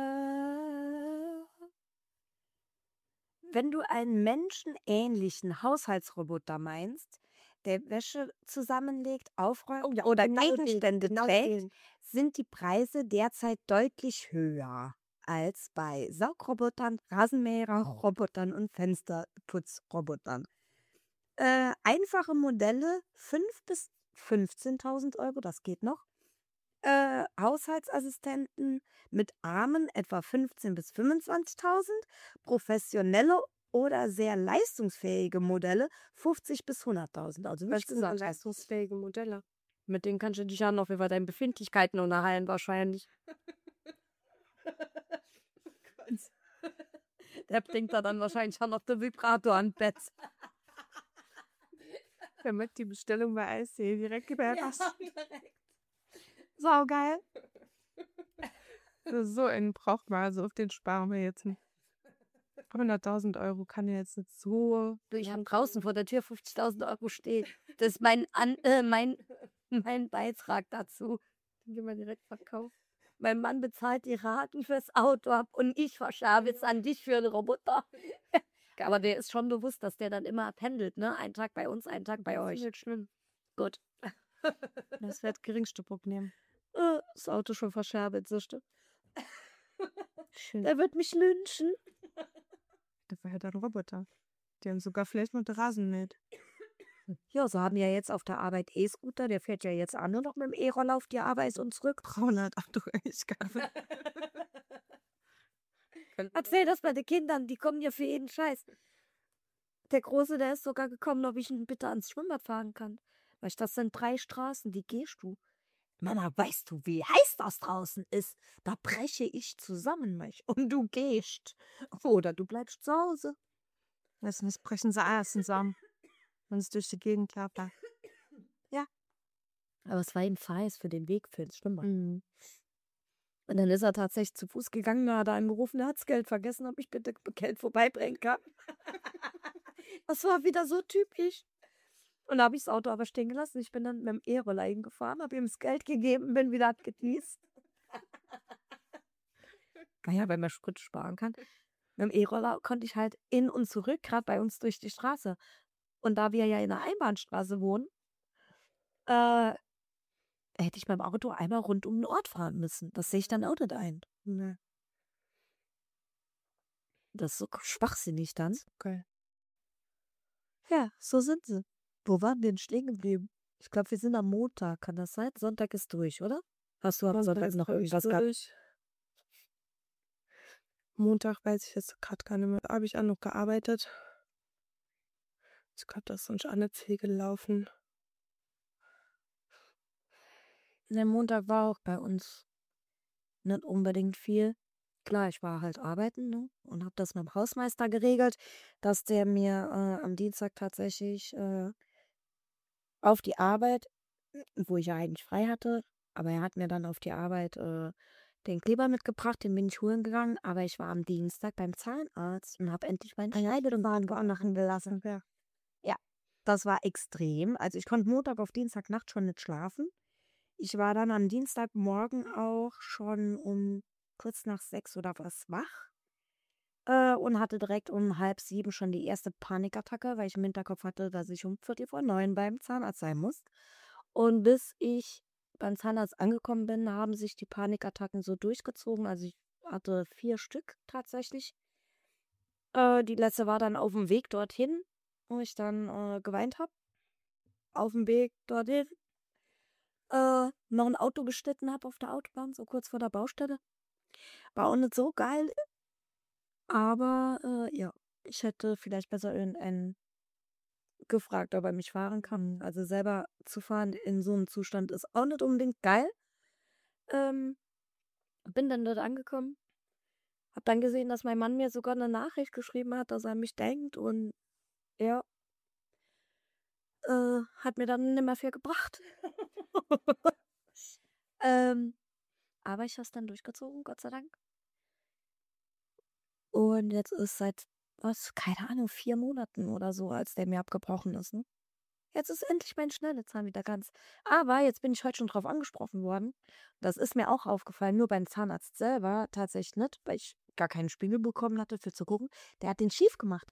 wenn du einen menschenähnlichen Haushaltsroboter meinst, der Wäsche zusammenlegt, aufräumt Oh ja, oder genau den, Gegenstände genau trägt, den. sind die Preise derzeit deutlich höher als bei Saugrobotern, Rasenmäherrobotern und Fensterputzrobotern. Äh, einfache Modelle fünftausend bis fünfzehntausend Euro, das geht noch. Äh, Haushaltsassistenten mit Armen etwa fünfzehntausend bis fünfundzwanzigtausend. Professionelle oder sehr leistungsfähige Modelle fünfzig bis hunderttausend. Also wie Was ich sind gesagt habe, leistungsfähige Modelle? mit denen kannst du dich ja noch über deine Befindlichkeiten unterhalten wahrscheinlich. Der bringt da dann wahrscheinlich auch noch den Vibrator an Bett. Der macht die Bestellung bei I C direkt überrascht. Ja, direkt. Sau geil. So einen braucht man, also auf den sparen wir jetzt hin. hunderttausend Euro kann ja jetzt nicht so. Du, ich habe draußen vor der Tür fünfzigtausend Euro stehen. Das ist mein, An äh, mein, mein Beitrag dazu. Den gehen wir direkt verkaufen. Mein Mann bezahlt die Raten fürs Auto ab und ich verschabe jetzt an dich für einen Roboter. Aber der ist schon bewusst, dass der dann immer pendelt, ne? Ein Tag bei uns, ein Tag bei Das euch. ist nicht schlimm. Gut. Das wird geringste Problem. Äh, Das Auto schon verscherbelt, so stimmt. Schön. Der wird mich lynchen. Das war ja der Roboter. Die haben sogar vielleicht mit Rasen mäht. Ja, so haben ja jetzt auf der Arbeit E-Scooter. Der fährt ja jetzt auch nur noch mit dem E-Roller auf die Arbeit und zurück. dreihundert Abdrücklichkeiten. Erzähl das bei den Kindern, die kommen ja für jeden Scheiß. Der Große, der ist sogar gekommen, ob ich ihn bitte ans Schwimmbad fahren kann. Weil das sind drei Straßen, die gehst du. Mama, weißt du, wie heiß das draußen ist? Da breche ich zusammen, mich. Und du gehst. Oder du bleibst zu Hause. Das missbrechen sie alles zusammen. Wenn es durch die Gegend klappert. Ja. Aber es war ihm heiß für den Weg für ins Schwimmbad. Mhm. Und dann ist er tatsächlich zu Fuß gegangen, da hat er angerufen, er hat das Geld vergessen, ob ich bitte Geld vorbeibringen kann. Das war wieder so typisch. Und da habe ich das Auto aber stehen gelassen. Ich bin dann mit dem E-Roller gefahren, habe ihm das Geld gegeben, bin wieder abgedüst. Naja, weil man Sprit sparen kann. Mit dem E-Roller konnte ich halt in und zurück, gerade bei uns durch die Straße. Und da wir ja in der Einbahnstraße wohnen, äh, hätte ich mit dem Auto einmal rund um den Ort fahren müssen. Das sehe ich dann auch nicht ein. Ne, Das ist so schwachsinnig dann. geil. Ja, so sind sie. Wo waren wir denn stehen geblieben? Ich glaube, wir sind am Montag. Kann das sein? Sonntag ist durch, oder? Hast du am Sonntag Sonntag ist noch durch, irgendwas gehabt? durch. Montag weiß ich jetzt gerade gar nicht mehr. Da habe ich auch noch gearbeitet. Ich glaube, das ist sonst auch nicht viel gelaufen. Der Montag war auch bei uns nicht unbedingt viel. Klar, ich war halt arbeiten, ne? Und habe das mit dem Hausmeister geregelt, dass der mir äh, am Dienstag tatsächlich äh, auf die Arbeit, wo ich ja eigentlich frei hatte, aber er hat mir dann auf die Arbeit äh, den Kleber mitgebracht, den bin ich holen gegangen, aber ich war am Dienstag beim Zahnarzt und habe endlich meinen Schneidezahn machen gelassen. Ja. Ja, das war extrem. Also ich konnte Montag auf Dienstagnacht schon nicht schlafen. Ich war dann am Dienstagmorgen auch schon um kurz nach sechs oder was wach äh, und hatte direkt um halb sieben schon die erste Panikattacke, weil ich im Hinterkopf hatte, dass ich um Viertel vor neun beim Zahnarzt sein muss. Und bis ich beim Zahnarzt angekommen bin, haben sich die Panikattacken so durchgezogen. Also ich hatte vier Stück tatsächlich. Äh, die letzte war dann auf dem Weg dorthin, wo ich dann äh, geweint habe. Auf dem Weg dorthin äh, noch ein Auto geschnitten habe auf der Autobahn, so kurz vor der Baustelle. War auch nicht so geil, aber äh, ja, ich hätte vielleicht besser irgendeinen gefragt, ob er mich fahren kann. Also selber zu fahren in so einem Zustand ist auch nicht unbedingt geil. Ähm, bin dann dort angekommen, hab dann gesehen, dass mein Mann mir sogar eine Nachricht geschrieben hat, dass er an mich denkt und ja, äh, hat mir dann nicht mehr viel gebracht. ähm, aber ich habe es dann durchgezogen, Gott sei Dank. Und jetzt ist seit, was, keine Ahnung, vier Monaten oder so, als der mir abgebrochen ist, ne? Jetzt ist endlich mein Schneidezahn wieder ganz. Aber jetzt bin ich heute schon drauf angesprochen worden. Das ist mir auch aufgefallen, nur beim Zahnarzt selber tatsächlich nicht, weil ich gar keinen Spiegel bekommen hatte für zu gucken. Der hat den schief gemacht.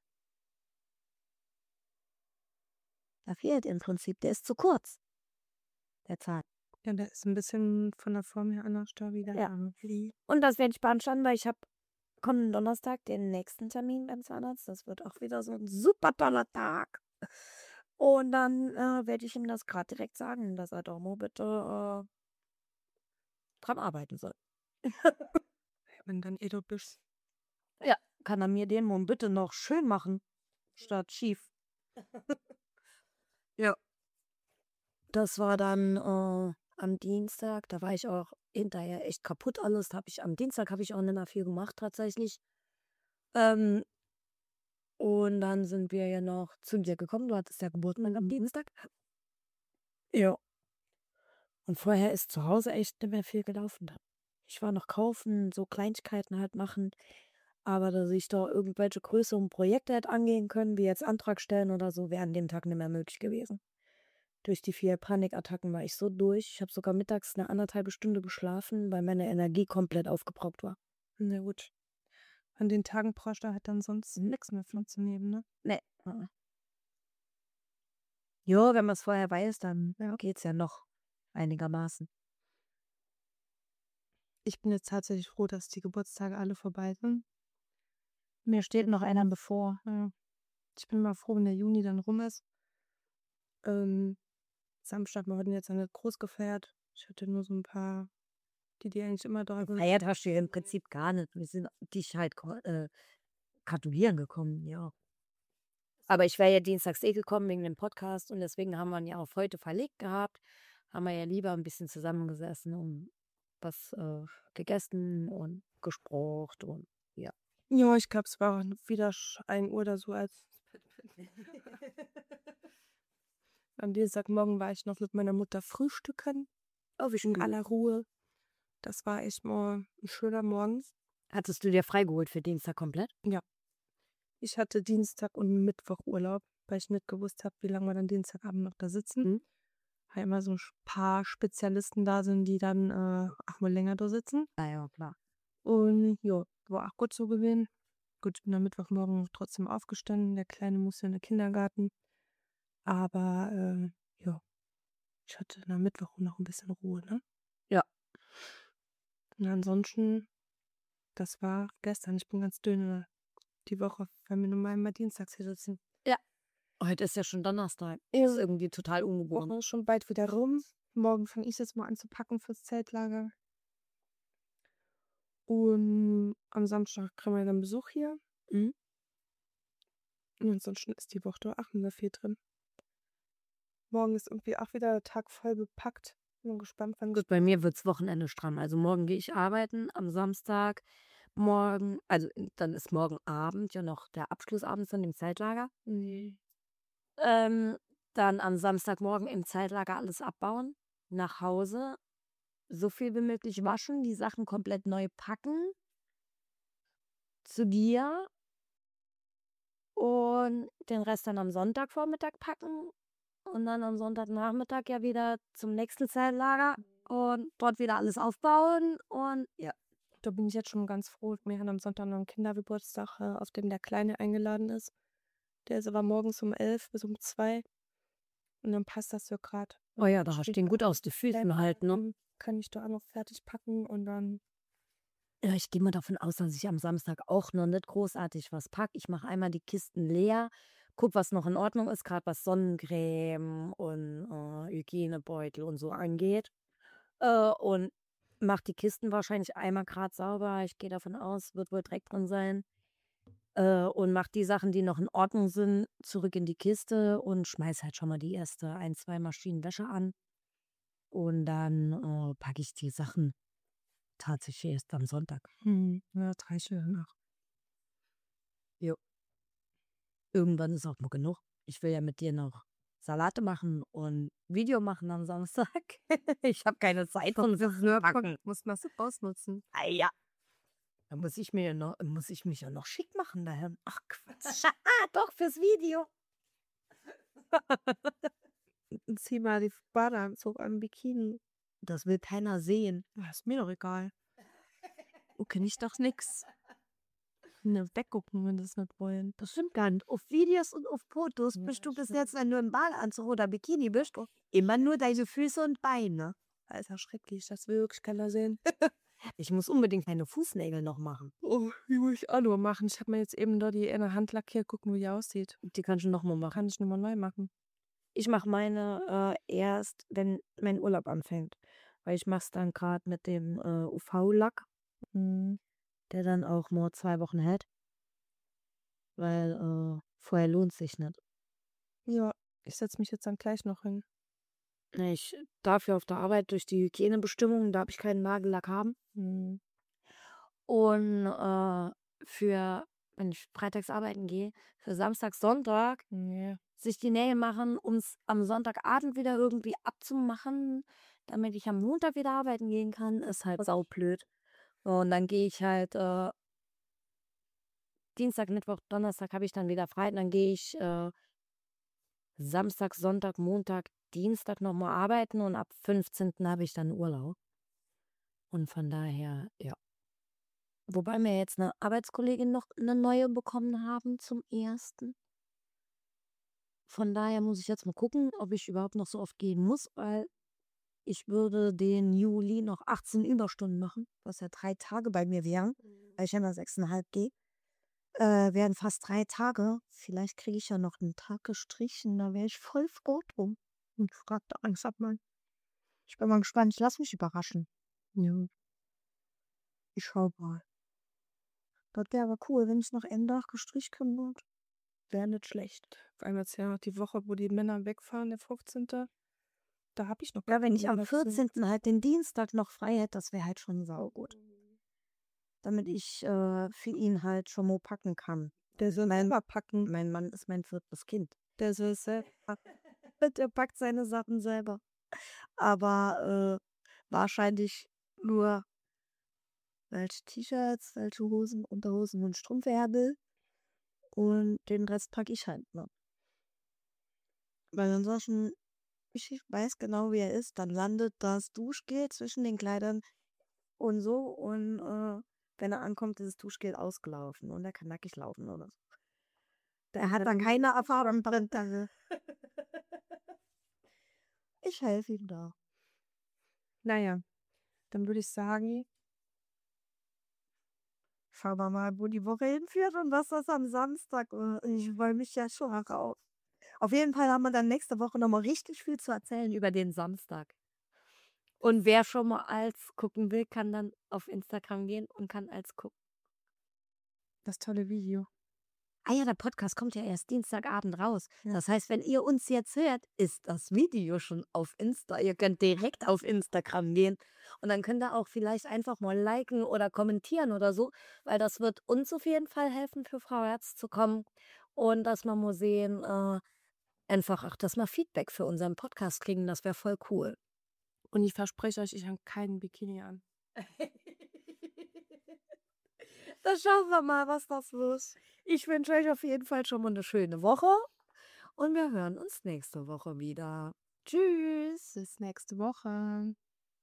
Da fehlt im Prinzip, der ist zu kurz, der Zahn. Ja, der ist ein bisschen von der Form her anders da wieder. Ja. irgendwie. Und das werde ich beanstanden, weil ich habe kommenden Donnerstag den nächsten Termin beim Zahnarzt. Das wird auch wieder so ein super toller Tag. Und dann äh, werde ich ihm das gerade direkt sagen, dass er doch mal bitte äh, dran arbeiten soll. Wenn dann eh du bist. Ja, kann er mir den Mund bitte noch schön machen, statt schief. Ja. Das war dann äh, am Dienstag, da war ich auch hinterher echt kaputt alles. Hab ich, am Dienstag habe ich auch nicht mehr viel gemacht tatsächlich. Ähm, und dann sind wir ja noch zu dir gekommen. Du hattest ja Geburtstag am Dienstag. Ja. Und vorher ist zu Hause echt nicht mehr viel gelaufen. Ich war noch kaufen, so Kleinigkeiten halt machen. Aber dass ich da irgendwelche größeren Projekte hätte angehen können, wie jetzt Antrag stellen oder so, wäre an dem Tag nicht mehr möglich gewesen. Durch die vier Panikattacken war ich so durch. Ich habe sogar mittags eine anderthalbe Stunde geschlafen, weil meine Energie komplett aufgebraucht war. Na gut. An den Tagen brauchst du halt dann sonst Mhm. nichts mehr von zu nehmen, ne? Nee. Jo, wenn man es vorher weiß, dann Ja. geht's ja noch einigermaßen. Ich bin jetzt tatsächlich froh, dass die Geburtstage alle vorbei sind. Mir steht noch einer bevor. Ja. Ich bin mal froh, wenn der Juni dann rum ist. Ähm, Samstag, wir hatten jetzt ja nicht groß gefeiert. Ich hatte nur so ein paar, die die eigentlich immer da sind. Gefeiert hast du ja im Prinzip gar nicht. Wir sind dich halt ko- äh, gratulieren gekommen, ja. Aber ich wäre ja dienstags eh gekommen wegen dem Podcast und deswegen haben wir ihn ja auf heute verlegt gehabt. Haben wir ja lieber ein bisschen zusammengesessen und was äh, gegessen und gesprochen und ja. Ja, ich glaube, es war wieder ein Uhr oder so, als am Dienstagmorgen war ich noch mit meiner Mutter frühstücken. Oh, wie In schön. aller Ruhe. Das war echt mal ein schöner Morgen. Hattest du dir freigeholt für Dienstag komplett? Ich hatte Dienstag und Mittwoch Urlaub, weil ich nicht gewusst habe, wie lange wir dann Dienstagabend noch da sitzen. Mhm. Weil immer so ein paar Spezialisten da sind, die dann äh, auch mal länger da sitzen. Ah ja, klar. Und ja, war auch gut so gewesen. Gut, ich bin am Mittwochmorgen trotzdem aufgestanden. Der Kleine musste in den Kindergarten. Aber ähm, ja, ich hatte dann am Mittwoch noch ein bisschen Ruhe, ne? Ja. Und ansonsten, das war gestern. Ich bin ganz dünn die Woche, weil wir normal immer dienstags hier sitzen. Ja. Heute ist ja schon Donnerstag. Ja. Ist irgendwie total Die ungewohnt. Woche ist schon bald wieder rum. Morgen fange ich jetzt mal an zu packen fürs Zeltlager. Und am Samstag kriegen wir dann Besuch hier. Mhm. Und ansonsten ist die Woche da auch nicht mehr viel drin. Morgen ist irgendwie auch wieder der Tag voll bepackt. Bin gespannt, wann Gut, bei mir wird's Wochenende stramm. Also morgen gehe ich arbeiten, am Samstag morgen, also dann ist morgen Abend ja noch der Abschlussabend von dem Zeltlager. Nee. Ähm, dann am Samstagmorgen im Zeltlager alles abbauen, nach Hause, so viel wie möglich waschen, die Sachen komplett neu packen, zu dir und den Rest dann am Sonntagvormittag packen und dann am Sonntagnachmittag ja wieder zum nächsten Zeltlager und dort wieder alles aufbauen und ja. Da bin ich jetzt schon ganz froh. Wir haben am Sonntag noch einen Kindergeburtstag, äh, auf dem der Kleine eingeladen ist. Der ist aber morgens um elf bis um zwei. Und dann passt das so gerade. Oh ja, da hast du den gut aus den Füßen halt, ne? Kann ich da auch noch fertig packen und dann. Ja, ich gehe mal davon aus, dass ich am Samstag auch noch nicht großartig was packe. Ich mache einmal die Kisten leer, guck, was noch in Ordnung ist, gerade was Sonnencreme und äh, Hygienebeutel und so angeht. Äh, und mache die Kisten wahrscheinlich einmal gerade sauber. Ich gehe davon aus, wird wohl Dreck drin sein. Äh, und mache die Sachen, die noch in Ordnung sind, zurück in die Kiste und schmeiß halt schon mal die erste ein, zwei Maschinen Wäsche an. Und dann äh, packe ich die Sachen tatsächlich erst am Sonntag. Hm, ja, drei Stunden nach. Jo. Irgendwann ist auch mal genug. Ich will ja mit dir noch Salate machen und Video machen am Samstag. Ich habe keine Zeit und fürs Packen. Muss man so ausnutzen. Ah ja. Da muss ich mir ja noch, muss ich mich ja noch schick machen daher. Ach Quatsch. Doch, fürs Video. Zieh mal die Badeanzug an, Bikini. Das will keiner sehen. Ja, ist mir doch egal. Okay, nicht doch nix. Ne, weggucken, wenn das nicht wollen. Das stimmt gar nicht. Auf Videos und auf Fotos Ja, bist du bis stimmt. jetzt, wenn du im Badeanzug oder Bikini bist, immer nur deine Füße und Beine. Das ist ja schrecklich, das will wirklich keiner sehen. Ich muss unbedingt meine Fußnägel noch machen. Oh, die muss ich auch nur machen. Ich habe mir jetzt eben da die in der Hand lackiert, gucken, wie die aussieht. Die kannst du noch mal machen. Kann ich nochmal neu machen. Ich mache meine äh, erst, wenn mein Urlaub anfängt. Weil ich mache es dann gerade mit dem äh, U V-Lack, Hm. der dann auch nur zwei Wochen hält. Weil äh, vorher lohnt sich nicht. Ja, ich setze mich jetzt dann gleich noch hin. Ich darf ja auf der Arbeit durch die Hygienebestimmungen, da habe ich keinen Nagellack haben. Hm. Und äh, für, wenn ich freitags arbeiten gehe, für Samstag, Sonntag Nee. sich die Nägel machen, um es am Sonntagabend wieder irgendwie abzumachen, damit ich am Montag wieder arbeiten gehen kann, ist halt saublöd. Und dann gehe ich halt äh, Dienstag, Mittwoch, Donnerstag habe ich dann wieder frei. Und dann gehe ich äh, Samstag, Sonntag, Montag, Dienstag nochmal arbeiten und ab fünfzehnten habe ich dann Urlaub. Und von daher, ja. Wobei wir jetzt eine Arbeitskollegin noch eine neue bekommen haben zum ersten. Von daher muss ich jetzt mal gucken, ob ich überhaupt noch so oft gehen muss, weil ich würde den Juli noch achtzehn Überstunden machen, was ja drei Tage bei mir wären, weil ich ja immer sechseinhalb gehe. Äh, wären fast drei Tage. Vielleicht kriege ich ja noch einen Tag gestrichen, da wäre ich voll froh drum. Und frag da Angst ab mal. Ich bin mal gespannt, ich lasse mich überraschen. Ja. Ich schau mal. Das wäre aber cool, wenn ich noch einen Tag gestrichen können würde. Wäre nicht schlecht. Vor allem jetzt ja noch die Woche, wo die Männer wegfahren, der fünfzehnte. Da habe ich noch. Ja, wenn ich am Urlaub. vierzehnten halt den Dienstag noch frei hätte, das wäre halt schon saugut. Damit ich äh, für ihn halt schon mal packen kann. Der soll Mein- selber packen. Mein Mann ist mein viertes Kind. Der soll selber packen. Der packt seine Sachen selber. Aber äh, wahrscheinlich nur welche T-Shirts, welche Hosen, Unterhosen und Strumpfärmel. Und den Rest packe ich halt noch. Weil ansonsten, ich weiß genau, wie er ist, dann landet das Duschgel zwischen den Kleidern und so. Und äh, wenn er ankommt, ist das Duschgel ausgelaufen und er kann nackig laufen oder so. Der hat dann keine Erfahrung drin. Ich helfe ihm da. Naja, dann würde ich sagen, Schauen wir mal, wo die Woche hinführt und was das am Samstag wird. Ich freue mich ja schon darauf. Auf jeden Fall haben wir dann nächste Woche nochmal richtig viel zu erzählen über den Samstag. Und wer schon mal als gucken will, kann dann auf Instagram gehen und kann als gucken. das tolle Video. Ah ja, der Podcast kommt ja erst Dienstagabend raus. Das heißt, wenn ihr uns jetzt hört, ist das Video schon auf Insta. Ihr könnt direkt auf Instagram gehen und dann könnt ihr auch vielleicht einfach mal liken oder kommentieren oder so, weil das wird uns auf jeden Fall helfen, für Frau Herz zu kommen und dass wir mal sehen, äh, einfach auch, dass wir Feedback für unseren Podcast kriegen. Das wäre voll cool. Und ich verspreche euch, ich habe keinen Bikini an. Dann schauen wir mal, was das wird. Ich wünsche euch auf jeden Fall schon mal eine schöne Woche und wir hören uns nächste Woche wieder. Tschüss. Bis nächste Woche.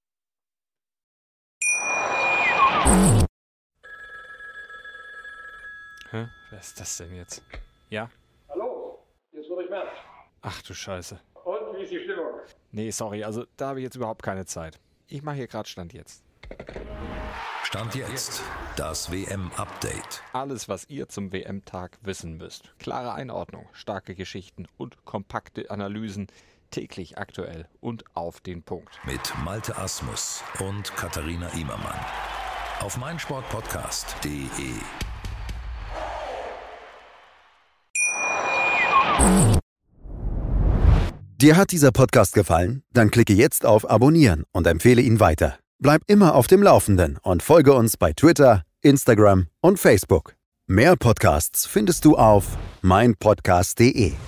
Hä? Wer ist das denn jetzt? Ja? Hallo, hier ist Ulrich Merz. Ach du Scheiße. Und wie ist die Stimmung? Nee, sorry, also da habe ich jetzt überhaupt keine Zeit. Ich mache hier gerade Stand jetzt. Stand jetzt. Das W M-Update. Alles, was ihr zum W M-Tag wissen müsst. Klare Einordnung, starke Geschichten und kompakte Analysen. Täglich aktuell und auf den Punkt. Mit Malte Asmus und Katharina Immermann. Auf meinsportpodcast punkt de. Dir hat dieser Podcast gefallen? Dann klicke jetzt auf Abonnieren und empfehle ihn weiter. Bleib immer auf dem Laufenden und folge uns bei Twitter, Instagram und Facebook. Mehr Podcasts findest du auf meinpodcast punkt de.